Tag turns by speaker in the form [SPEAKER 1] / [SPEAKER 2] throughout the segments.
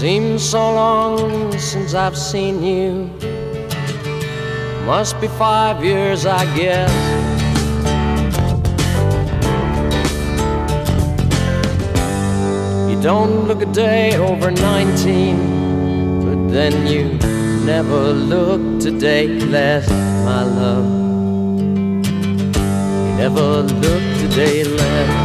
[SPEAKER 1] Seems so long since I've seen you. Must be 5 years, I guess. You don't look a day over 19, but then you never looked a day less, my love. You never looked a day less.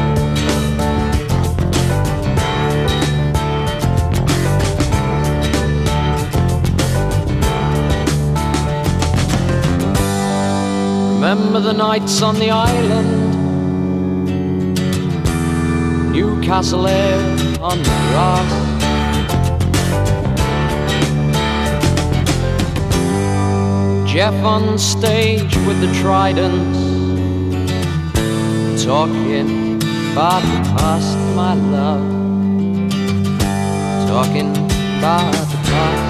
[SPEAKER 1] Remember the nights on the island, Newcastle air on the grass. Jeff on stage with the Tridents, talking about the past, my love. Talking about the past.